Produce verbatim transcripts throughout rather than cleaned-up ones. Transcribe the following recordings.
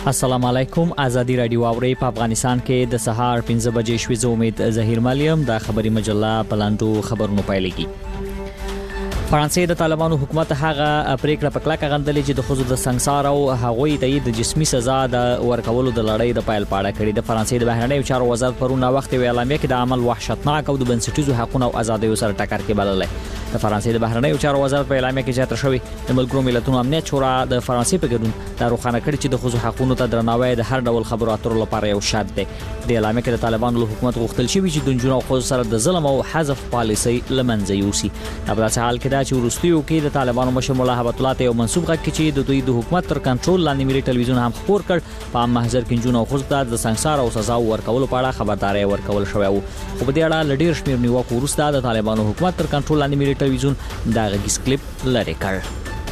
السلام علیکم. ازادي رادیو اوري په افغانستان کې د سهار پنځه بجې شوي. زه امید ظهیر ملیم د خبري مجله پلاندو خبرونو پایلېږي. فرانسې د طالبانو حکومت هغه پریکړه په کلکه غندلې چې د خزو د سنگسار او هغوی ته د جسمي سزا د ورکولو د لړۍ د پایل پاړه کړې. د فرانسې د بهرنیو چارو وزارت پرونه وخت وی اعلامیه کې د عمل وحشتناک او د بنسټیزو حقوقو او ازادیو سره ټکر کې بللې. د فرانسې د بهرنیو چارو وزارت په اعلامیه کې زیاته شوی د ملګرو ملتونو امنیت شورا د فرانسې په ګډون د روښانه کړي چې د خزو حقوقو ته درناوی د هر ډول خبرو اترو لپاره یو شرط دی. د اعلامیه کې د طالبانو له حکومت غوښتل شوی چې د جنونو خزو سره د ظلم او حذف پالیسي لمنځه یوسي. په داسې حال کې دا چې وروستیو کې د طالبانو مشر مولا هبت الله ته یو منسوب غږ کې چې د دوی د حکومت تر کنټرول لاندې ملي ټلویزیون هم خبر کړ په محضر کې جنونو خزو ته د سنگسار او سزا ورکولو په اړه خبرداري ورکول شوی وو. خو په دې اړه لډیر شمیر نیوکو وروسته د طالبانو حکومت تر کنټرول لاندې ملي ټلویزیون دا غږیز کلیپ لری کړ.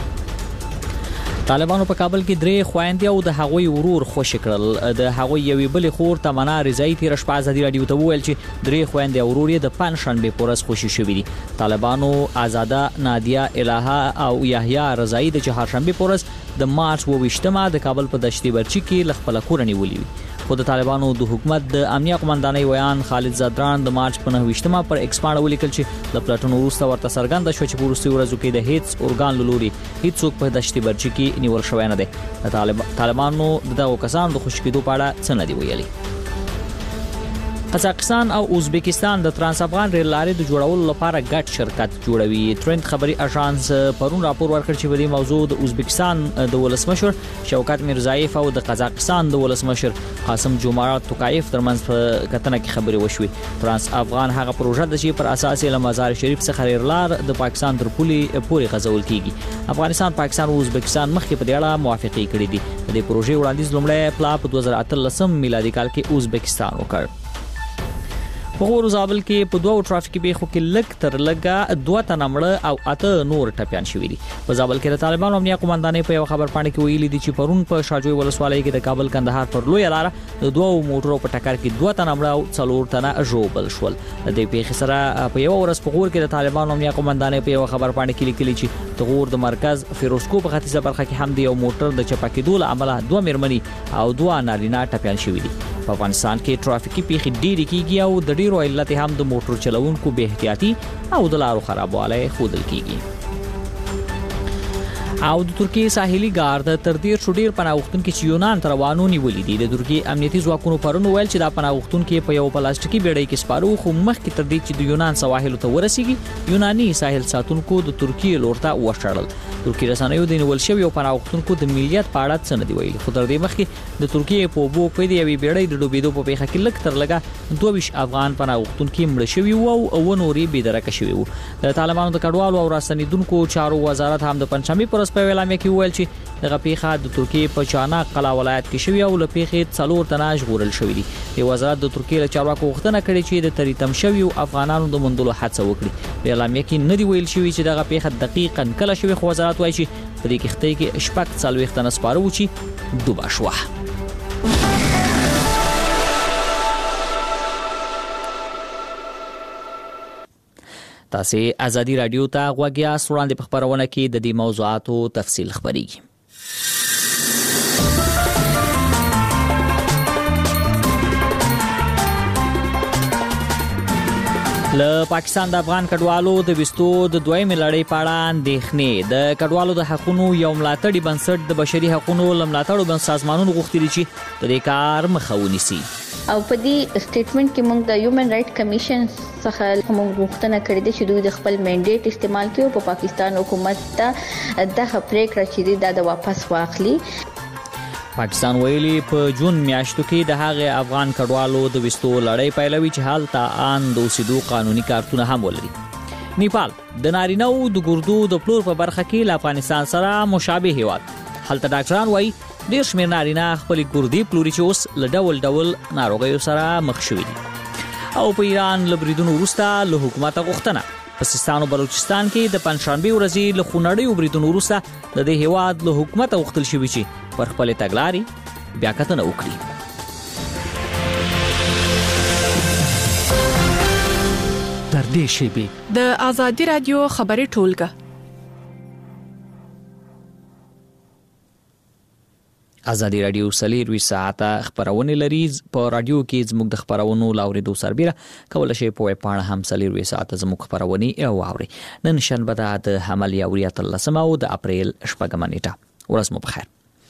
طالبانو په کابل کې درې خويندې او د هغوی ورور خوش کړل. د هغوی یوې بلې خور تمنا رضایی تیر شپه ازادي رادیو ته وویل چې درې خويندې او ورور یې د پنځشنبه پورز خوشي شوې دي. طالبانو آزاده نادیه الها او یحیی رضایی د چهارشنبه پورز د مارچ وویشتمه د کابل په دشتي برچی کې لخپل کور نیولې. خو د طالبانو د حکومت د امنیه قومندانۍ ویان خالد زادران د مارچ په نهه پر ایکس باندې ولیکل چې د پلاټونو وروسته ورته څرګنده شو چې په وروستي ورځو کې د هیڅ اورګان لوري هیڅوک په دشتي برچی کې نیول شوی نه دی. د طالبانو دغه کسان د خوشکېدو په اړه څه نه دی ویلي. قزاقستان او ازبکستان د ترانس افغان ریل لارې د جوړولو لپاره ګډ شرکت جوړوي. ترند خبري اژانس پرون راپور ورکړ چې په دې موضوع د ازبکستان د ولسمشر شوکت میرزایف او د قزاقستان د ولسمشر قاسم جومارت توکایف ترمنځ په کتنه کې خبري وشوي. ترانس افغان هغه پروژه د چې پر اساس له مزار شریف څخه ریل لار د پاکستان تر پولې پورې غځول کیږي. افغانستان، پاکستان او ازبکستان مخکې په دې اړه موافقه کړې دي. د دې پروژې وړاندیز لومړی پلا په دوه زره اتلس میلادي کال کې ازبکستان وکړ. په غور زابل کې په دوه ټرافیکي پیښو کې لګ تر لګه دوه تنه مړه او اته نور ټپيان شوي دي. په زابل کې د طالبانو امنیه قومندانۍ په یو خبر پاڼه کې ویلي دي چې پرون په شاجوی ولسوالۍ کې د کابل کندهار پر لوی لار د دوه موټرو په ټکر کې دوه تنه مړه او څلور تنه ژوبل شول. د دې پیښې سره په یو ورځ په غور کې د طالبانو امنیه قومندانۍ په یو خبر پاڼه کې لیکلي چې د غور د مرکز فیروزکو په ختیځه برخه کې هم د یو موټر د چپاکېدو له امله دوه میرمنې او دوه نارینه ټپيان شوي دي. په افغانستان کې ټرافیکي پیښې ډېرې کیږي او د ډېرو علت هم د موټر چلوونکو بے احتیاطي او د لارو خرابوالی ښودل کیږي. او د ترکیه ساحلي ګارد تر ډیر شو ډیر پناهغښتونکو چې یونان ته روانو نیولې دي. د ترکیه امنیتي ځواکونو پرون ویل چې دا پناهغښتونکو په یو پلاستیکي بیړۍ کې سپارو خو مخکې تر دې چې د یونان سواحل ته ورسیږي یوناني ساحل ساتونکو د ترکیه لور ته وشړل. ترکیه رسنیو د نیول شوی پناهغښتونکو د ملیت په اړه څه نه دی ویلي. خو تر دې مخکې د ترکیه په اوبو کې د یوې بیړۍ د ډوبېدو په پیښه کې لږ تر لږه دوه ویشت افغان پناهغښتونکو مړه شوي وو او نورې بېدرکه شوي وو. د طالبانو د کډوالو او راستنیدونکو چارو وزارت هم د پنځمې پر ورځ په اعلامیه کې ویل چې دغه پیښه د ترکیه په چاناق قلا ولایت کې شوی او له پیښې څلور تنه ژغورل شوي دي. د وزارت د ترکیه له چارواکو غوښتنه کړې چې د تریتم شویو افغانانو د موندلو هڅه وکړي. په اعلامیه کې نه دی ویل شوی چې دغه پیښه دقیقاً کله شوی، خو وزارت وایي چې په دې کښتۍ کې شپږ څلوېښت تنه سپاره وو چې ډوبه شوه. تاسو ازادي رادیو ته غوږ یاست. وړاندې په خبرونه کې د دې موضوعاتو تفصیل خبرېږي. له پاکستان د افغان کډوالو د وستو د دویمې لړۍ په اړه اندېښنې. د کډوالو د حقوقو یو ملاتړي بنسټ د بشري حقوقو لملاتړو بنسټ سازمانونو غوښتي چې د دې کار مخه ونیسي. او په دې سټیټمنټ کې موږ د هیومن رائټ کمیشن څخه موږ غوښتنه کړې ده چې دوی د خپل منډیټ استعمال کړي او په پاکستان حکومت ته د پریکړه چې دا د واپس واخلي. پاکستان ویلي په جون میاشتو کې د هغه افغان کډوالو د وستو لړۍ پیلوي چې حالت ان د اوسېدو قانوني کارتونه هم ولري. نیپال د نارینه او د ګردو د پلور په برخه کې له افغانستان سره مشابه هیواد. هلته ډاکټران وایي ډېر شمېر نارینه خپل ګردي پلوري چې اوس له ډول ډول ناروغیو سره مخ شوي دي. او په ایران له بریدونو وروسته له حکومته غوښتنه په سیستان او بلوچستان کې د پنځشنبې ورځې له خونړیو بریدونو وروسته د دې هیواد له حکومته غوښتل شوي چې پر خپلې تګلارې بیا کتنه وکړي. تر دې شیبې د ازادي رادیو خبري ټولګه. ازادي رادیو سلیروي ساعته خبرونه لري په رادیو کې زموږ د خبرونو لاوریدو سربېره کول شي په پاڼه هم سلیروي ساعته زموږ خبرونه او اوري نن شنبه د حمل یوریت لسمه او د اپریل شپږمه نیټه ورځ مو بخیر.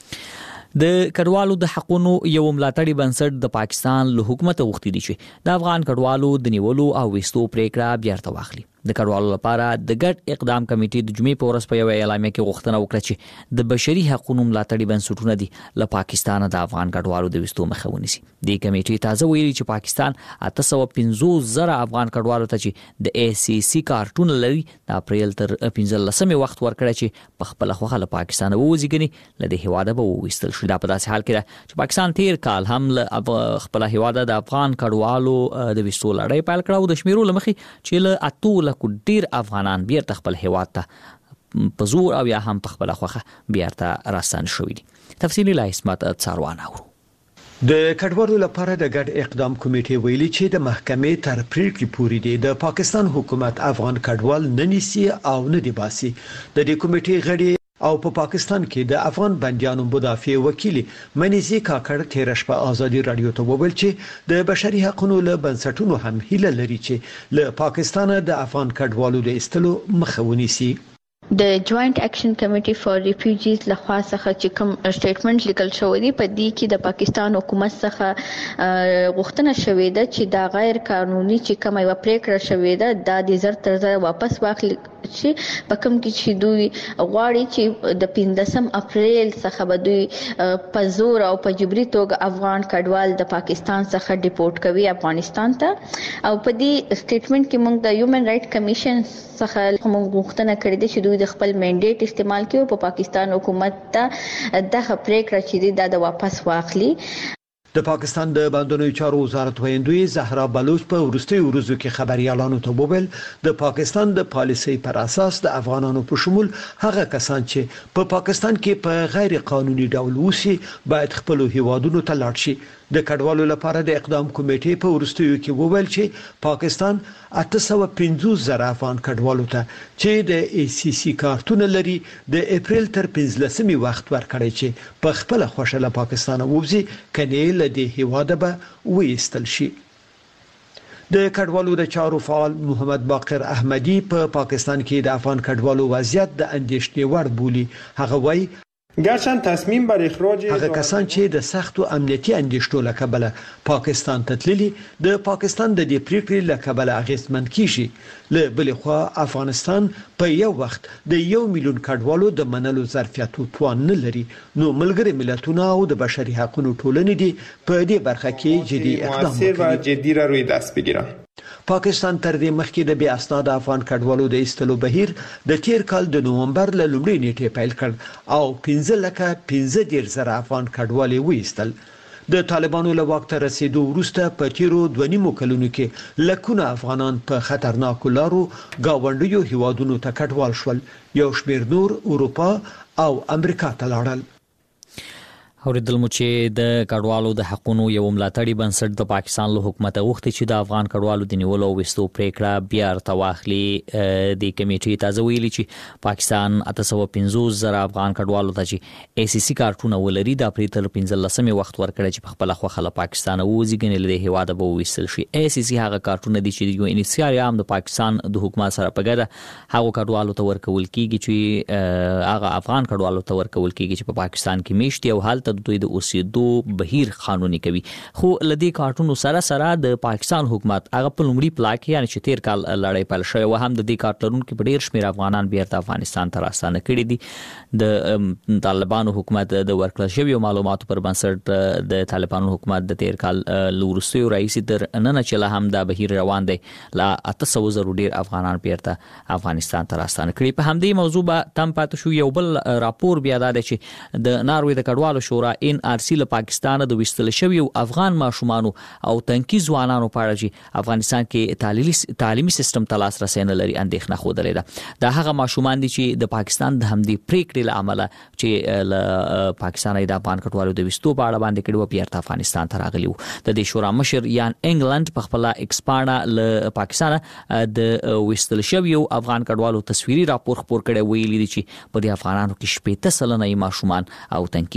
د کډوالو د حقوقو یو ملاتړي بنسټ د پاکستان له حکومت غوښتي دي چې د افغان کډوالو د نیولو او وستو پریکړه بیا ارته واخلي. د کډوالو لپاره د ګډ اقدام کمیټې د جمعې په ورځ په یو اعلامیه کې غوښتنه وکړه چې د بشري حقوقو ملاتړي بنسټونه دي له پاکستان د افغان کډوالو د وستو مخه ونیسي. د کمیټې تازه ویلي چې پاکستان اته سوه پنځوس زره افغان کډوالو ته چې د ای سی سی کارتون لري د اپریل تر پنځلسمې وخت ورکړی چې په خپل خوخه له پاکستان ووځي له د هواده به وستل شي. دا په داسې حال کې چې پاکستان تیر کال هم له خپل هواده د افغان کډوالو د وستو لړۍ پیل کړه او د شمیرو لمخې چې له اتو ډیر افغانان بیرته خپل هیواد ته په زور او یا هم په خپل خوخه بیرته راستن شوي دي. تفصیلی لا اسمت څاروانه ورو. د کډوالو لپاره د ګډ اقدام کمیټې ویلي چې د محکمې تر پریکړې پورې دی د پاکستان حکومت افغان کډوال نه نیسي او نه دی باسي. د دې کمیټې غړي او په پا پاکستان کې د افغان بندیانو مدافع وکیل منیزي کاکړ تیر شپه ازادي رادیو ته وویل چې د بشري حقوقو له بنسټونو هم هیله لري چې له پاکستان د افغان کډوالو د استلو مخه ونیسي. د جوائنٹ ایکشن کمیټي فار ریفیوجیز لخوا څخه چې کوم سټیټمنټ لیکل شوی دی په دې کې د پاکستان حکومت څخه غوښتنه شوې ده چې دا غیر قانوني چې کومه یو پریکړه شوې ده دا د زر تر زر واپس واخلي چې په کوم کې چې دوی غواړي چې د پنځم اپریل څخه به دوی په زور او په جبري توګه افغان کډوال د پاکستان څخه ډیپورټ کوي افغانستان ته. او په دې سټیټمنټ کې موږ د هیومن رائټ کمیشن څخه موږ غوښتنه کړې ده چې دوی د خپل منډیټ استعمال کړي په پاکستان حکومت ته دغه پریکړه چې دا د واپس واخلي. د پاکستان د بندونو چارو وزارت ویندوی زهرا بلوچ په ورستي ورځو کې خبريالانو ته وویل د پاکستان د پالیسۍ پر اساس د افغانانو په شمول هغه کسان چې په پاکستان کې په غیر قانوني ډول اوسي باید خپل هیوادونو ته لاړ شي. د کډوالو لپاره د اقدام کمیټې په ورستیو کې وویل چې پاکستان اته سوه پنځوس زره افغان کډوالو ته چې د ای سی سی کارتون لري د اپریل تر پنځلسمې وخت ورکړی چې په خپل خوښه له پاکستان ووځي کني له دې هواده به وېستل شي. د کډوالو د چارو فعال محمد باقر احمدی په پا پاکستان کې د افغان کډوالو وضعیت د اندېښنې وړ بولي. هغه وایي گرچند تصمیم بر اخراج هغه کسان چې د سخت او امنیتي اندېښنو له کبله پاکستان ته تللي د پاکستان د دې پریکړې له کبله اغېزمن کیږي. له بل خوا افغانستان په یو وخت د یو میلیون کډوالو د منلو ظرفیت او توان نه لري. نو ملګری ملتونه او د بشري حقوقو ټولنې دي په دې برخه کې جدي اقدام وکړي و جدي را روی دست بگیرن. پاکستان تر دې مخکې د بیا اسناد افغان کډوالو د ایستلو بهیر د تیر کال د نومبر له لومړۍ نیټې پیل کړ او پنځه لکه پنځه دېرش زره افغان کډوال وایستل. د طالبانو له واک ته رسیدو وروسته په تیرو دوه نیمو کلونو کې لکونه افغانان په خطرناکو لارو گاونډیو هیوادونو ته کډوال شول. یو شمېر نور اروپا او امریکا ته لاړل. اوریدل مو چې د کډوالو د حقوقو یو ملاتړي بنسټ د پاکستان له حکومت غوښتي چې د افغان کډوالو د نیولو او وستو پریکړه بیا ارته واخلي. د کمیټې تازه ویلي چې پاکستان اته سوه پنځوس زره افغان کډوالو ته چې ای سی سی کارتونه ولري د اپریل تر پنځلسمې وخت ورکړی چې په خپل خوخه له پاکستان ووځي کني له هواده به وېستل شي. ای سی سی هغه کارتونه دي چې یو انیسیار هم د پاکستان د حکومت سره په ګډه هغه کډوالو ته ورکول کیږي چې هغه افغان کډوالو ته ورکول کیږي چې په پاکستان کې میشتي او حالت دوی د اوسېدو بهیر قانوني کوي. خو لدی کارتونو سره سره د پاکستان حکومت هغه په لومړي پلاک یعنی چې تیر کال لړۍ پیل شوی و هم د دې کارتونو کې په ډیر شمېر افغانان بیرته افغانستان ته راستانه کړي دي. د طالبانو حکومت د ورکړل شویو معلوماتو پر بنسټ د طالبانو حکومت د تیر کال لورستي رئیس تر نن چې له هم د بهیر روان دی لا اته سوه زره ډیر افغانان بیرته افغانستان ته راستانه کړي. په همدې موضوع به تم پاتې شو. یو بل راپور بیا دا دی چې د ناروې د کډوالو شورا ان آر سی له پاکستان د وستل شویو افغان ماشومان او تنکي ځوانانو په اړه چې افغانستان کې تعلیمي تعلیمي سیستم ته لاس رسي نه لري اندېښنه خوده ده. دا هغه ماشومان دي چې د پاکستان د همدې پریکړې له امله چې له پاکستان د افغان کډوالو د وستو په اړه باندې کړي و بیرته افغانستان ته راغلي وو. د دې شورا مشر یان انګلند په خپل ایکسپانډا له پاکستان د وستل شویو افغان کډوالو تصویري راپور خپور کړي ویلي دي چې په دې افغانانو کې شپږ سلنه ماشومان او تنکي ځوانان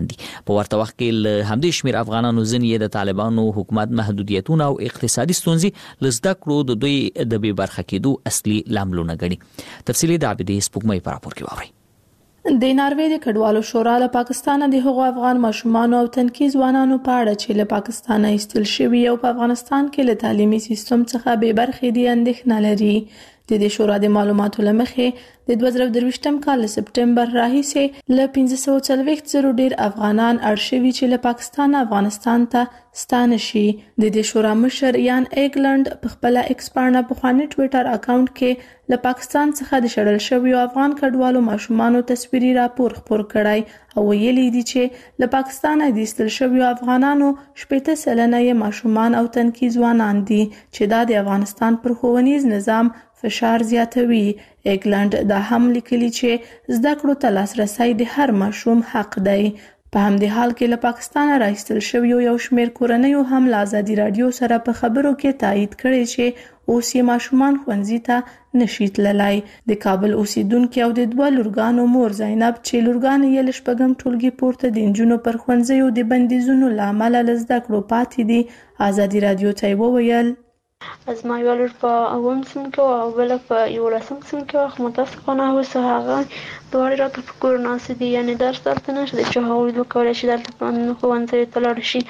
افغانان دي. په ورته وخت کې له همدې شمیر افغانانو ځینې د طالبانو حکومت محدودیتونه او اقتصادي ستونزې لزده کړو د دوی د بې برخه کېدو اصلي لاملونه ګڼي. تفصیلي د عابدې سپوږمۍ په راپور کې واورئ. د ناروې د کډوالو شورا له پاکستانه د هغو افغان ماشومانو او تنکي ځوانانو په اړه چې له پاکستانه ایستل شوي او په افغانستان کې له تعلیمي سیستم څخه بې برخې دي اندېښنه لري. د دې شورا د معلوماتو له مخې د دوه زره درویشتم کال له سپټمبر راهیسې له پنځه سوه څلوېښت زرو ډېر افغانان اړ شوي چې له پاکستانه افغانستان ته ستانه شي. د دې شورا مشر یان ایګلند په خپله ایکس پاڼه پخواني ټویټر اکاونټ کې له پاکستان څخه د شړل شویو افغان کډوالو ماشومانو تصویري راپور خپور کړی او ویلي دي چې له پاکستانه د ایستل شویو افغانانو شپېته سلنه یې ماشومان او تنکي ځوانان دي چې دا د افغانستان پر ښوونیز نظام فشار زیاتوي. ایګلند دا هم لیکلي چې زده کړو ته لاسرسی د هر ماشوم حق دی. په همدې حال کې له پاکستانه راایستل شویو یو شمېر کورنیو هم له ازادي راډیو سره په خبرو کې تایید کړی چې اوس یې ماشومان ښوونځي ته نشي تللی. د کابل اوسیدونکي او د دوه لورګانو مور زینب چې لورګانې یې له شپږم ټولګي پورته د نجونو پر ښوونځیو د بندیزونو له امله له زده کړو پاتې دي ازادي راډیو ته یې وویل زما یوه لور په اووم صنف کې وه او بله په یولسم صنف کې وه، خو متاسفانه اوس هغه دواړې راته په کور ناستې دي، یعنې درس دلته نشته چې هغوی وکولی شي دلته ښوونځیو ته لاړ شي.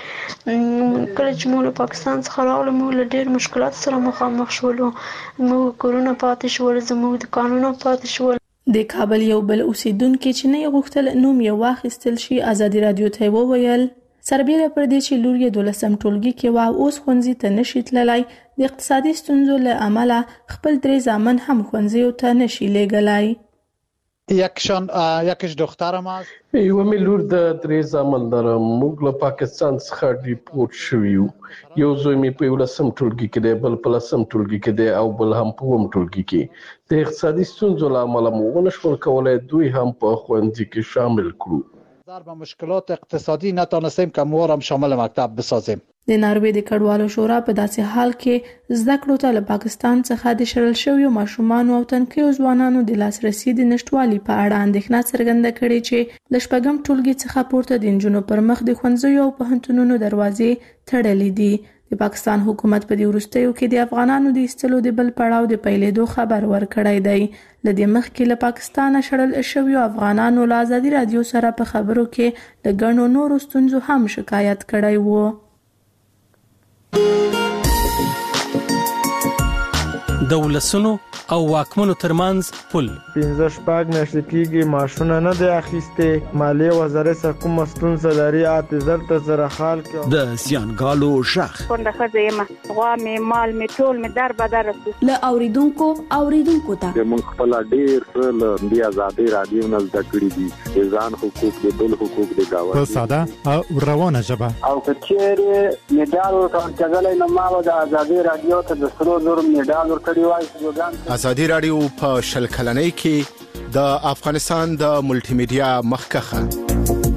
کله چې موږ له پاکستان څخه راغلو موږ له ډېر مشکلاتو سره مخامخ شولو. موږ کورونه پاتې شول، زموږ دوکانونه پاتې شول. د کابل یو بل اوسیدونکي چې نه یې غوښتل نوم یې واخیستل شي ازادي راډیو ته یې وویل سربیره پر دې چې لور یې دولسم ټولګي کې وه اوس ښوونځي ته نشي تللی، د اقتصادي ستونزو له امله خپل درې زامن هم ښوونځیو ته نشي لیږلی. یکشان یکش دخترم است. یوه مې لور د درې زامن لرم. موږ له پاکستان څخه ډیپورټ شوي یو. یو زوی مې په یولسم ټولګي کې دی، بل په لسم ټولګي کې دی او بل هم په اووم ټولګي کې. د اقتصادي ستونزو له امله مو ونشول کولی دوی هم په ښوونځي کې شامل کړو. با مشکلات اقتصادی نتونستیم که ما هم شامل مکتب بسازیم. د ناروې د کډوالو شورا په داسې حال کې زده کړو ته له پاکستان څخه د شړل شویو ماشومانو او تنکیو ځوانانو د لاسرسي د نشټوالي په اړه اندېښنه څرګنده کړې چې له شپږم ټولګي څخه پورته د نجونو پر مخ د ښوونځیو او پوهنتونونو دروازې تړلې دي. د پاکستان حکومت په دې وروستیو کې د افغانانو د ایستلو د بل پړاو د پیلېدو خبر ورکړی دی. له دې مخکې له پاکستانه شړل شویو افغانانو له ازادي راډیو سره په خبرو کې له ګڼو نورو ستونزو هم شکایت کړی و. د ولسونو او واکمنو ترمنځ پل پنځه شپږ میاشتې کېږي معاشونه نه دی اخیستې. مالیې وزارت سره کومه ستونزه لري اته زر ته زره خال کې د زیانګالو شخ کونډه ښځه یم، غوا مې مال مې ټول مې در بدر رسو. له اوریدونکو اوریدونکو ته موږ خپل ډېر څه له دې ازادي راډیو نه زده کړي دي، د ځان حقوق د بل حقوق د گاونډي په ساده او روانه ژبه. او که چیرې میډال ورکول کېدلی نو ما به د ازادي راډیو ته د سرو زرو میډال ورکړی وای. ازادي راډیو په شل کلنۍ کې د افغانستان د ملټي میډیا مخکخه.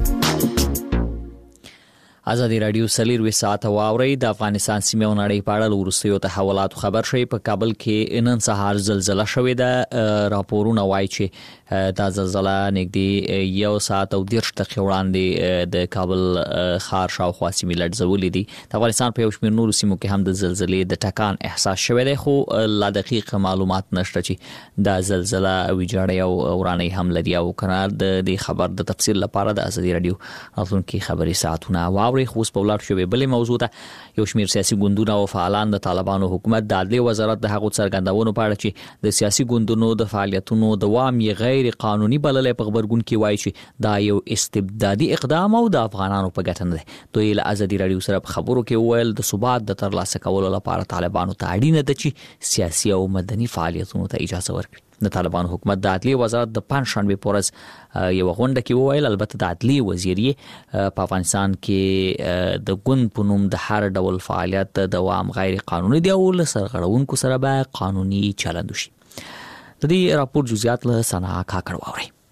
ازادي راډیو سلیروي ساعت واوري د افغانستان سیمه او نړۍ په اړه ورستیو تحولات خبر شي. په کابل کې نن سهار زلزلہ شوې ده. راپورونه وایي چې دا زلزلہ نږدې یو ساعت او دیرش دقیقې وړاندې د کابل ښار شاوخوا سیمې لړزولې دي. د افغانستان په یو شمېر نورو سیمو کې هم د زلزلې د ټکان احساس شوی دی، خو لا دقیق معلومات نشته چې دا زلزلہ ویجاړی او ورانۍ هم لري او کنه. د دې خبر د تفصیل لپاره د ازادي راډیو راتلونکي خبري ساعتونه واوري. خو په ولر شوې بلې موضوع ته یو شمېر سیاسي ګوندونه او فعالان د طالبانو حکومت د عدلي وزارت د هغو څرګندونو په اړه چې د سیاسي ګوندونو د فعالیتونو دوام یې غیر قانوني بللی په خبرګون کې وایي چې دا یو استبدادي اقدام او د افغانانو په ګټه نه دی. دوی له ازادي راډیو سره په خبرو کې وویل د ثبات د ترلاسه کولو لپاره طالبانو ته اړینه ده چې سیاسي او مدني فعالیتونو ته اجازه ورکړي. د طالبانو حکومت د عدلي وزارت د پنځشنبه پورز یو غونډه کې وویل البته د عدلي وزیر په افغانستان کې د ګوند په نوم د هر ډول فعالیت دوام غیر قانوني دی او له سرغړونکو سره به قانوني چلند وشي. د دې راپور جزئیات له سنا کاکړ واوري.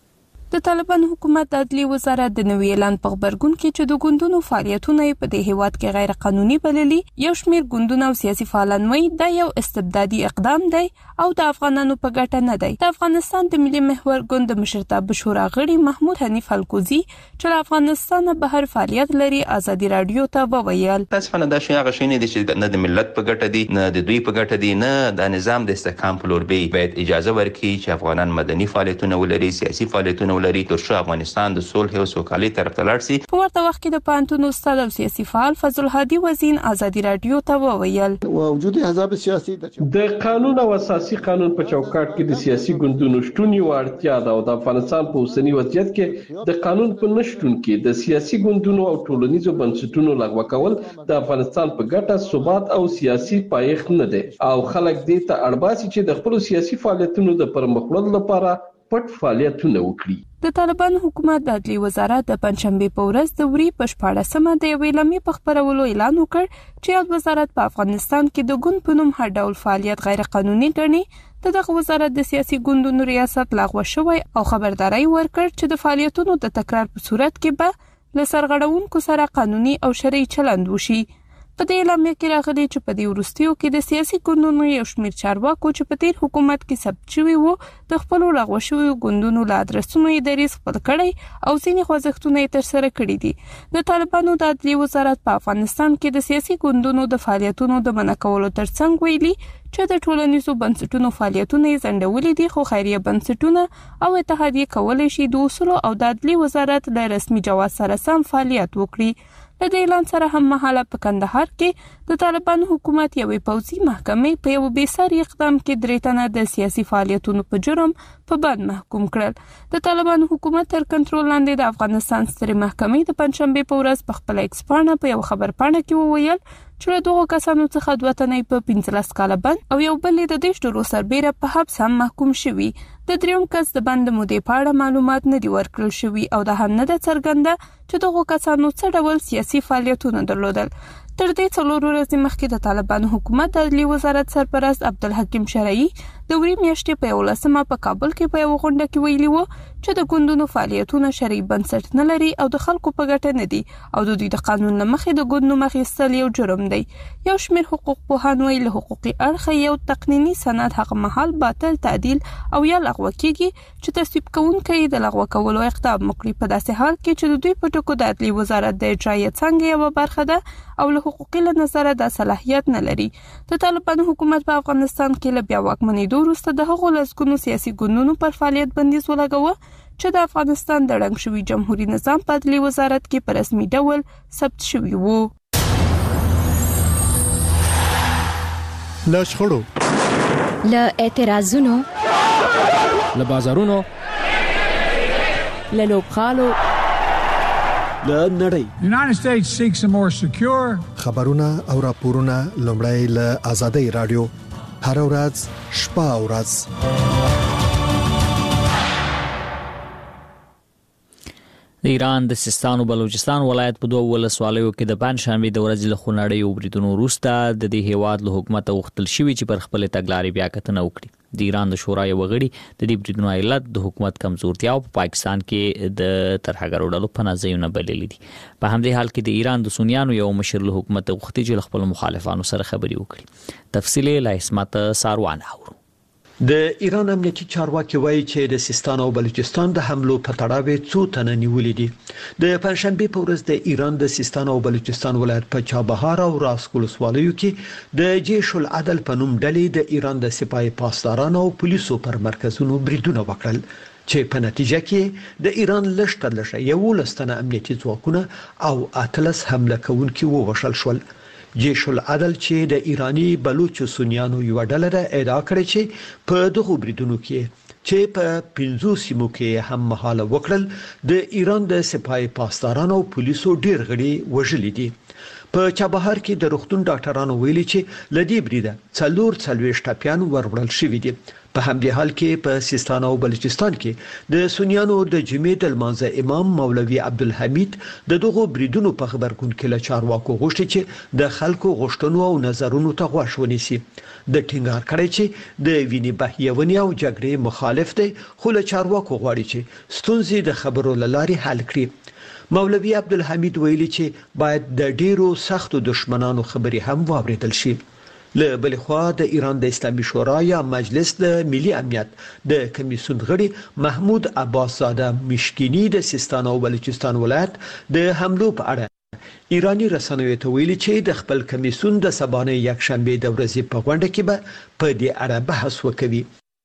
د طالبان حکومت د عدلي وزارت د نوي اعلان په خبرګون کې چې د ګوندونو فعالیتونه په دې هیواد کې غیر قانوني بللي، یو شمېر ګوندونه او سیاسي فعالان وایي دا یو استبدادي اقدام دی او د افغانانو په ګټه نه دی. د افغانستان د ملي محور ګوند د مشرتابه شورا غړي محمود حنیف الکوزي چې له افغانستان بهر فعالیت لري ازادي رادیو ته وویل تاسفانه دا شی هغه شی نه دي چې نه د ملت په ګټه دي نه د دوی په ګټه دي نه د نظام د استحکام په لور باید اجازه ورکړي چې افغانان مدني فعالیتونه ولري، سیاسي فعالیتونه لري تر څو افغانستان د صلح او سوکالۍ طرف ته لاړ شي. په ورته وخت کې د پانتون استاد او سیاسي فعال فضل الهادي وزین ازادي رادیو ته وویل وجود احزاب سیاسي د قانون او اساسي قانون په چوکاټ کې د سیاسي ګوندونو شتون یو اړتیا ده او د افغانستان په اوسنی وضعیت کې د قانون په نشټون کې د سیاسي ګوندونو او ټولنیزو بنسټونو لغوه کول د افغانستان په ګټه ثبات او سیاسي پایښت نه دی او خلک دې ته اړباسي چې د خپل سیاسي فعالیتونو د پرمخ وړلو لپاره پټ فعالیتونه وکړي. د طالبان حکومت د عدلي وزارت د پنځشنبه په ورځ د وری په شپاړسمه د یوې لمې په خبرولو اعلان وکړ چې یو وزارت په افغانستان کې د ګوند په نوم هر ډول فعالیت غیر قانوني ګڼي. دغه وزارت د سیاسي ګوندونو ریاست لغوه شوی او خبرداري ورکړ چې د فعالیتونو د تکرار په صورت کې به له سرغړونکو سره قانوني او شرعي چلند وشي. په دې اعلامیه کې راغلي چې په دې وروستیو کې د سیاسي ګوندونو یو شمېر چارواکو چې په تیر حکومت کې ثبت شوي وو د خپلو لغوه شویو ګوندونو له ادرسونو یې دریځ خپل کړی او ځینې خوځښتونه یې ترسره کړي دي. د طالبانو د عدلي وزارت په افغانستان کې د سیاسي ګوندونو د فعالیتونو د منع کولو ترڅنګ ویلي چې د ټولنیزو بنسټونو فعالیتونه یې ځنډولي دي، خو خیریه بنسټونه او اتحادیې کولی شي د اصولو او د عدلي وزارت له رسمي جواز سره سم فعالیت وکړي. د دې اعلان سره هم مهاله په کندهار کې د طالبان حکومت یوې پوځي محکمې په یو بې ساري اقدام کې درې تنه د سیاسي فعالیتونو په جرم په بند محکوم کړل. د طالبان حکومت تر کنټرول لاندې د افغانستان سترې محکمې د پنځشنبه په ورځ په خپل ایکس پاڼه په یو خبر پاڼه کې وویل چې له دغو کسانو څخه دوه تنه په پنځلس کاله بند او یو بل د دېرش ډالرو سربیره په حبس هم محکوم شوي. د دریم کس د بند مودې په اړه معلومات نه دي ورکړل شوي او دا هم نه ده څرګنده چې دغو کسانو څه ډول سیاسي فعالیتونه درلودل. تر دې څلور ورځې مخکې د طالبان حکومت د عدلي وزارت سرپرست عبدالحکیم شرعي د وری میاشتې په یولسمه په کابل کې په یو غونډه کې ویلي وو چې د ګوندونو فعالیتونه شرعي بنسټ نه لري او د خلکو په ګټه نه دي او د دوی د قانون له مخې د ګوند نوم اخیستل یو جرم دی. یو شمېر حقوق پوهان وایي له حقوقي اړخه یو تقنیني سند هغه مهال باطل، تعدیل او یا لغوه کیږي چې تصویب کوونکی د لغوه کولو اقدام وکړي، په داسې حال کې چې د دوی په ټکو د عدلي وزارت د اجرایه څنګه یو برخه ده او له حقوقي له نظره د صلاحیت نه لري. د طالبان حکومت په افغانستان کې له بیا واکمنېدو وروسته د هغو لسګونو سیاسي ګوندونو پر فعالیت بندیز ولګاوه چې د افغانستان د ړنګ شوي جمهوریت نظام په عدلي وزارت کې په رسمي ډول ثبت شوي وو. له شخړو، له اعتراضونو، له بازارونو، له لوبغالو، له نړۍ United States seeks a more secure خبرونه او راپورونه لومړی له آزادۍ رادیو هر ورځ شپه او ورځ. د ایران د سیستان او بلوچستان ولایت په دوه ولسوالیو کې د پنځشنبه د ورځې له خونړۍ وبریدونو وروسته د دې هیواد له حکومت غوښتل شوی چې پر خپل تګلارې بیا کتنه وکړي. د ایران د شورا یو غړي د دې بریدونو علت د حکومت کمزورتیا او په پاکستان کې د ترهګرو ډلو پنځایونه بللي دي. په همدې حال کې د ایران د سنیانو یو مشر له حکومت غوښتي چې خپل مخالفانو سره خبري وکړي. تفصیل له اسمت ساروان اورو. د ایران امنیتي چارواکي وایي چې د سیستان او بلوچستان د حملو په تړاو څو تنه نیولې دي. د پنځشنبه په ورځ د ایران د سیستان او بلوچستان ولایت په چابهار او راس ولسوالیو کې د جیش العدل په نوم ډلې د ایران د سپاه پاسدارانو او پولیسو پر مرکزونو بریدونه وکړل چې په نتیجه کې د ایران لشتر لشه یو لستنه امنیتي ځواکونه او اتلس حمله کوونکي ووشل شول. جیش العدل چې د ایرانی بلوچ سنیانو یو ډله ده ادعا کړې چې په دغه بریدونو کې چې په پنځو سیمو کې هم مهاله وکړل د ایران د سپاه پاسدارانو او پولیسو ډیر غړي وژلي دي. په چابهار کې د روغتون ډاکټرانو ویلي چې لدی بریده څلور څلويشت ټاپیان وروړل شوې دي. په همدې حال کې په سیستان او بلوچستان کې د سنیانو د جمعې د لمانځه امام مولوي عبدالحمید د دغو بریدونو په خبرګون کې له چارواکو غوښتي چې د خلکو غوښتنو او نظرونو ته غوږ ونیسي. د ټینګار کړی چې د ویني بهیونی او جګړې مخالف دی، خو له چارواکو غواړي چې ستونزې د خبرو لاري حل کړي. مولوي عبدالحمید ویلي چې باید د ډیرو سختو دشمنانو خبرې هم واوریدل شي. له بل خوا د ایران د اسلامي شورا یا مجلس د ملي امنیت د کمیسیون غړي محمود عباس زاده مشکینی د سیستان او بلوچستان ولایت د حملو په اړه ایرانی رسنیو ته ویلي چې د خپل کمیسیون د سبانه یک شنبه د ورځې په غونډه کې به په دې اړه بحث وکوي.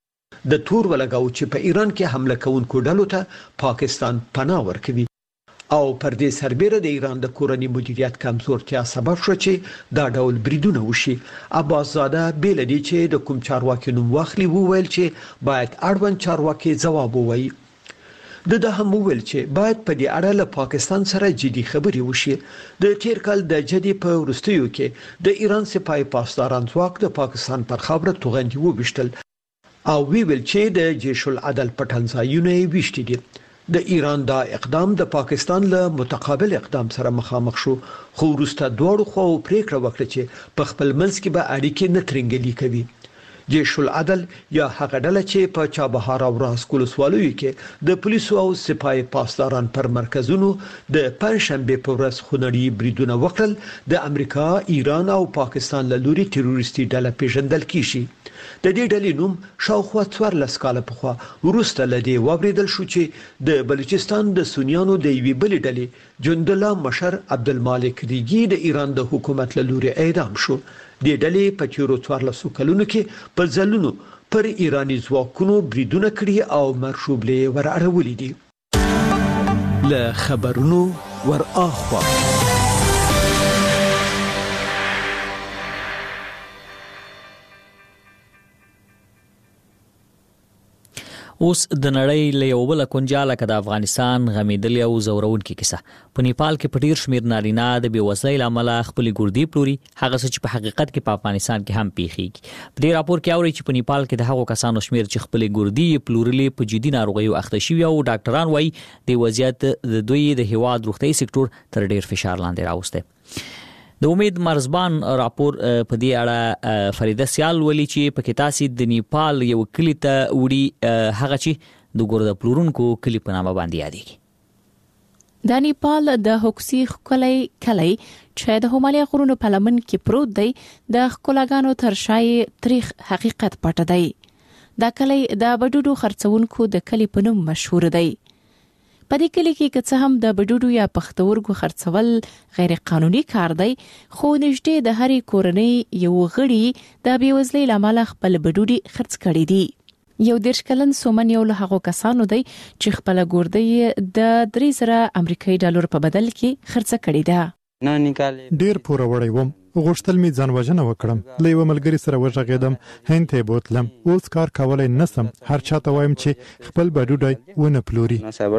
د تور ولګاو چې په ایران کې حمله کوونکو ډلو ته پاکستان پناه ورکوي او پر دې سربېره د ایران د کورنۍ مدیریت کمزورتیا سبب شو چې دا ډول بریدونه وشي. عباس زاده بیل دی چې د کوم چارواکي نوم واخلي وویل چې باید اړوند چارواکي ځواب ووایي. د ده هم وویل چې باید په دې اړه له پاکستان سره جدي خبرې وشي. د تیر کال د جدي په وروستیو کې د ایران سپاه پاسداران ځواک د پاکستان پر خاوره توغندي وبشتل او ویل چې د جیش العدل پټنځایونه یې وشتي دي. د ایران دا اقدام د پاکستان له متقابل اقدام سره مخامخ شو، خو وروسته دواړو خواو پریکړه وکړه چې په خپل منځ کې به اړیکې نه ترنګلي کوي. جیش العدل یا هغه ډله چې په چابهار او راسکول سوالوي کې د پولیسو او سپاه پاسداران پر مرکزونو د پنځشنبه په ورځ خونړي بریدونه وکړل، د امریکا، ایران او پاکستان له لوري تروریستي ډله پیژندل کیږي. د دې ډلې نوم شاوخوا څوارلس کاله پخوا وروسته له دې واوریدل شو چې د بلوچستان د سنیانو د یوې بلې ډلې جندالله مشر عبدالمالک ریګي د ایران د حکومت له لوري اعدام شو. د ډلې په تیرو څوارلسو کلونو کې په ځلونو پر ایرانی ځواکونو بریدونه کړي او مرشوبلې ور اړولې دي. له خبرونو ور اخوا اوس د نړۍ له یو بل کونجاله کې د افغانستان غمیدل او زورونکې کیسه. په نیپال کې په ډیر شمیر نارینه د بېوزلۍ له امله خپلې ګردې پلوري، هغه څه چې په حقیقت کې په افغانستان کې هم پیښیږي. په دې راپور کې اوري چې په نیپال کې د هغو کسانو شمیر چې خپلې ګردې پلورلې په جدي ناروغیو اخته شوي او ډاکټران وایي د وضعیت د دوی د هیواد روغتیايي سکتور تر ډیر فشار لاندې راوستی. د امید مرزبان راپور په دې اړه فریده سیال ولي چې په کې تاسو د نیپال یو کلی ته وړي هغه چې د ګرده پلورونکو کلی په نامه باندې یادېږي. د نیپال د هوکسي خلای کلی چې د همالیا غرونو په لمن کې پروت دی د خلګانو تر شای تاریخ حقیقت پټ دی. دا کلی د بډوډو خرڅونکو د کلی په نوم مشهور دی. په دې کلی کې که څه هم د بډوډو یا پښتورګو خرڅول غیر قانوني کار دی، خو نږدې د هرې کورنۍ یو غړي د بېوزلۍ له امله خپل بډوډي خرڅ کړي دي. یو دېرش کلن سومن یو له هغو کسانو دی چې خپله ګردۍ د درې زره امریکایي ډالر په بدل کې خرڅه کړې ده. ډیر پوروړی وم، غوښتل می ځان وژنه وکړم. له یو ملګری سره وژغېدم، هند ته بوتلم. اوس کار کولای نسم، هر چاته وایم چې خپل بډوډۍ ونه پلوري.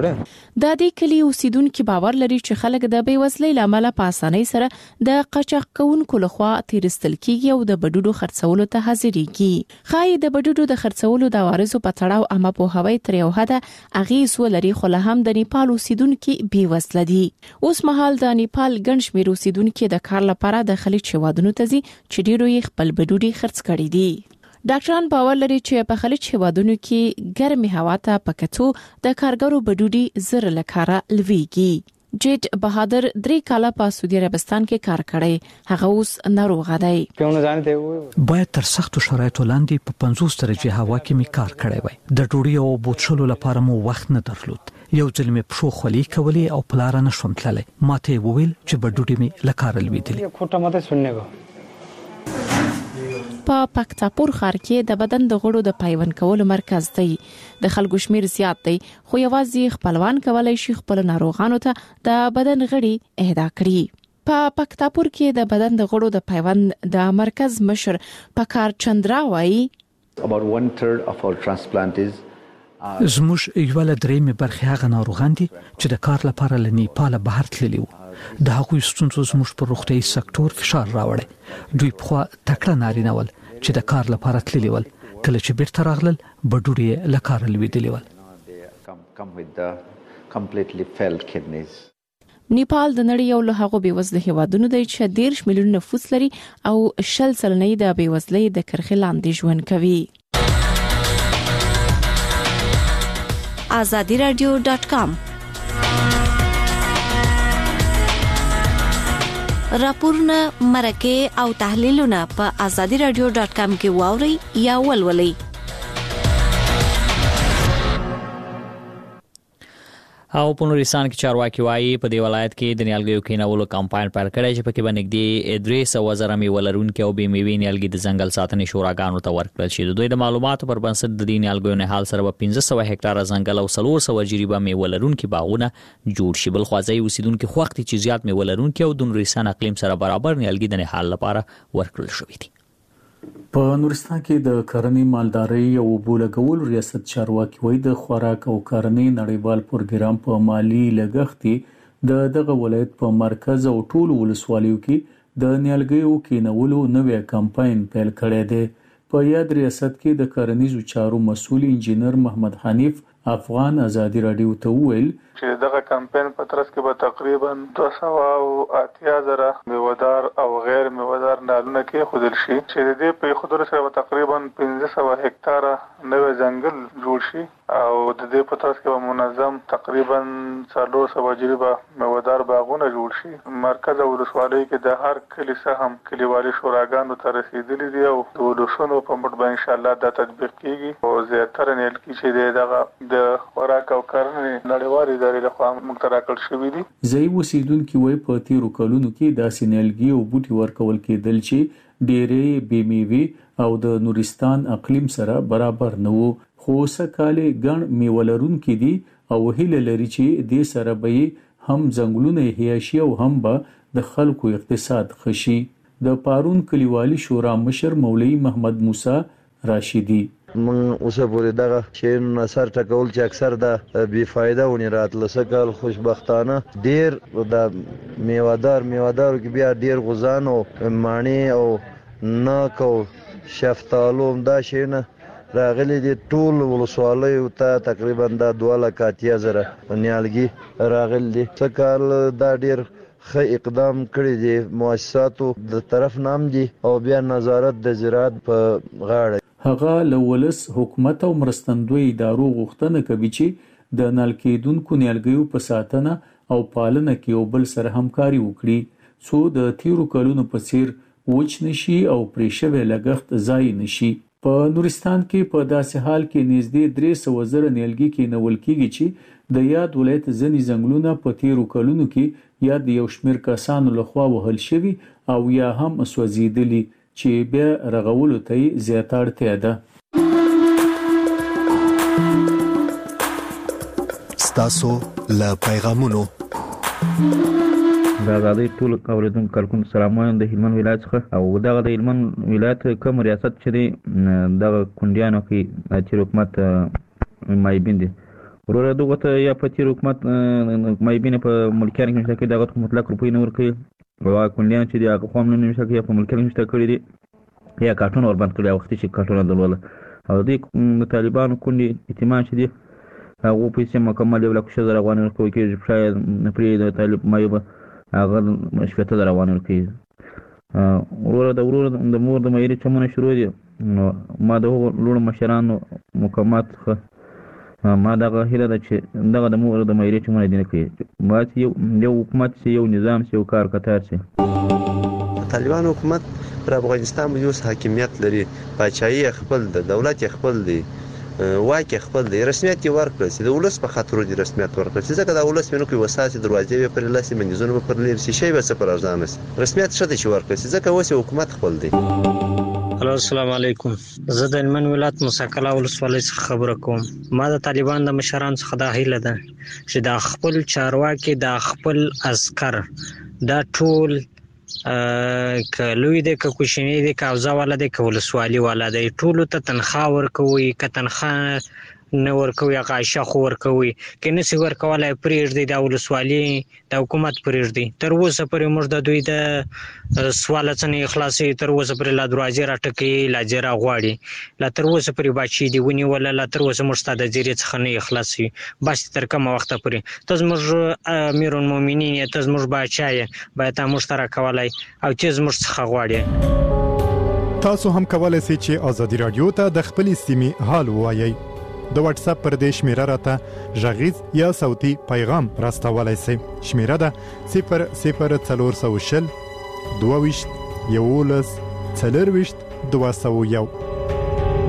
د دې کلی اوسیدونکو باور لري چې خلک د بېوزلۍ له امله په اسانۍ سره د قاچاق کوونکو لخوا تیرستل کیږي او د بډوډو خرڅولو ته حاضرېږي. خای د بډوډو د خرڅولو د وارثو په تړاو اما په هوای تر یو حد اغیز ولري، خو له هم د نیپال اوسیدونکو بېوزله دي. اوس مهال د نیپال ګڼ شمېر اوسیدونکو د کار لپاره د خلیج هیوادونو ته ځي چې ډیرو یې خپل بډوډي خرڅ کړي دي. ډاکټران باور لري چې په خلیج هیوادونو کې ګرمي هوا ته پکتو د کارګرو بډوډي زر لکاره لويږي. جیت بهادر درې کاله په سعودي عربستان کې کار کړی، هغه اوس ناروغ دی. باید تر سختو شرایطو لاندې په پنځوس درجه هوا کې می کار کړی وای. د ډوډۍ او بوتشلو لپاره مو وخت نه درلود. یو ځل مې پښو خولي کولې او پلار نه شوم تللی. ماته وویل چې بډوډي مې لکاره لویدلې. په پکتاپور ښار کې د بدن د غړو د پیوند کولو مرکز دی. د خلکو شمیر زیات دی، خو یوازې خپلوان کولای شي خپل ناروغانو ته د بدن غړي اهدا کړي. په پکتاپور کې د بدن د غړو د پیوند د مرکز مشر پکار چندرا وایي about one third of our transplant is زموږ یو له درېمې برخې هغه ناروغان دي چې د کار لپاره له نیپال بهر تللي وو. د هغوی ستونزو زموږ پر روغتیايي سکتور فشار راوړی. دوی پخوا تکړه نارینه ول چې د کار لپاره تللي ول، کله چې بیرته راغلل بډوډې یې له کاره لوېدلي ول. نیپال د نړۍ یو له هغو بېوزله هیوادونو دی چې دېرش میلیون نفوس لري او شل سلنه د بېوزلۍ د کرښې لاندې ژوند کوي. azadi radio dot com راپورونه، مرکې او تحلیلونه په azadi radio dot com کې واورئ یا ولولئ. او په نورستان کې چارواکي وایي په دې ولایت کې د نیالګیو کینولو کمپاین پیل کړی چې پکې باندې د درې سوه زره میوه لرونکي او بې میوې نیالګي د ځنګل ساتنې شوراګانو ته ورکړل شي. د دوی د معلوماتو پر بنسټ د دې نیالګیو نهال سره به پنځه سوه هکټاره ځنګل او څلور سوه جریبه میوه لرونکي باغونه جوړ شي. بل خوا ځایي اوسیدونکي خوښ دي چې زیات میوه لرونکي او د نورستان اقلیم سره برابر نیالګي د نهال لپاره ورکړل شوي دي. په نورستان کې د کرنې، مالدارۍ او اوبو لګولو ریاست چارواکي وایي د خوراک او کرنې نړیوال پروګرام په مالی لګښت د دغه ولایت په مرکز او ټولو ولسوالیو کې د نیالګیو کینولو نوې کمپاین پیل کړی دی. په یاد ریاست کې د کرنیزو چارو مسؤل انجینر محمد حنیف افغان ازادي رادیو ته وویل چې دغه کمپاین په ترڅ کې به تقریبا دوه سوه او اتیا زره میوهدار او غیر میوهدار نالونه کې خودل شي چې د دې په خودلو سره به تقریبا پنځه سوه هکټاره نوې ځنګل جوړ شي او د دې په ترڅ کې به منظم تقریبا څلور سوه جریبه میوهدار باغونه جوړ شي. مرکز او ولسوالۍ کې د هر کلي سهم کلیوالي شوراګانو ته رسیدلي دي او د ولسونو په مټ به انشاءالله دا تطبیق کیږي او زیاتره نیالګي چې دی دغه د خوراک او کرنې نړیوالې ادارې لخوا موږ ته راکړل شوي دي. ځایي اوسیدونکي وایي په تیرو کلونو کې داسې نیالګي او بوټي ورکول کېدل چې ډېرې بې میوې او د نورستان اقلیم سره برابر نه وو، خو سکهالې ګڼ میوه لرونکي دي او هیله لري چې دې سره به هم ځنګلونه احیا شي او هم به د خلکو اقتصاد ښه شي. د پارون کلیوالي شورا مشر مولوي محمد موسی راشدي من اوسه پورې دغه شین نصر ټکول چې اکثر د بی فایده ونی راتل سکل خوشبختانه ډیر د میوادار میوادارو کې بیا ډیر غزان او مانی او ناک او شفتالو دا شین راغلي دي ټول ولسوالۍ ته تقریبا د دوه لک اتیا زره نیالګي راغلي دي. سکل دا ډیر ښه اقدام کړی دی مؤسساتو د طرف نام دي او بیا نظارت د زراعت په غاړه. هغه له ولس حکومت او مرستندوی ادارو غوښتنه کوي چې د نال کېدونکو نیالګیو په ساتنه او پالنه کې یو بل سره همکاري وکړي څو د تیرو کلونو په څیر وچ نشي او پرې شوی لګښت ضایع نشي. په نورستان کې په داسې حال کې نږدې درې سوه زره نیالګي کېنول کېږي چې د یاد ولایت ځینې ځنګلونه په تیرو کلونو کې یا د یو شمېر کسانو لخوا وهل شوي او یا هم سوځېدلي چې بیا رغولو ته یې زیاته اړتیا ده. ستاسو له پیغامونو د آزادۍ ټول اوریدونکو کلکونو سلامونه د هلمند ولایت څخه او دغه د هلمند ولایت کوم ریاست چې دی دغه کونډیانو کې تیر حکومت مایبین دي وروره دغه ته یا په تیر حکومت مایبین په ملکیانو کې چې دغه مطلق روپۍ نه ورکوي او کونډیان چې دی هغه قوم نه نشته کې په ملکیانو کې کړی دي یا کارټون ور باندې کړی وخت چې کارټون دلول او د طالبانو کونډي اعتماد چې دی هغه پیسې مکمل یو لک شزر افغان ورکوي کې شاید پرې د طالب مایب هغه شپته روان ورکوي. وروره د وروره د مور د مېری چمونه شروع دي ما د لوړ مشرانو مقامات ما دغه هیله ده چې دغه د مور د مېری چمونه دي نه کوي ما یو یو حکومت سي یو نظام سي یو کار کتار سي. طالبان حکومت پر افغانستان باندې حاکمیت لري، پاچاهي خپل د دولت خپل دی، واکه خپل دی، رسمیت یې ورکړل چې د ولس په خاطر دی رسمیت ورکړل چې ځکه د ولس منو کې وساسي دروازې پر لاسي منځونه پر لري شي به څه پر ارزانه سي رسمیت شته چې ورکړل چې ځکه وسه حکومت خپل دی. الو السلام علیکم، زه د هلمند ولایت مسکله ولسوالۍ څخه خبره کوم. ما د طالبان د مشرانو څخه دا هیله ده چې د خپل چارواکي د خپل عسكر دا ټول که لوی دی که کوچنی دی که اوزا والا دی که ولسوالي والا دی ټولو ته تنخواه ورکوي که تنخواه نه ورکوي عائشه خو ورکوي کې نسی ورکولای پرېږدي د ولسوالي د حکومت پرېږدي تر اوسه پرې موږ د دوی د سوال څنګه اخلاصي تر اوسه پرې لا دروازې راټکي لا جرا غواړي لا تر اوسه پرې بچی دی ونی ولا لا تر اوسه موږ ستاسو د جری څخه نه اخلاصي بس تر کومه وخت پرې تاسو موږ امیر المؤمنین تاسو موږ بچای باید تاسو سره کولای او چې موږ څخه غواړي تاسو هم کولای شئ چې ازادي رادیو ته د خپل سیمې حال وایي د واتس اپ پر دې شمیره راته ژغیز یا صوتي پیغام راستولای شئ شمیره ده صفر صفر څلور سوه شل دوه ویشت یولس څلور ویشت دوه سوه یو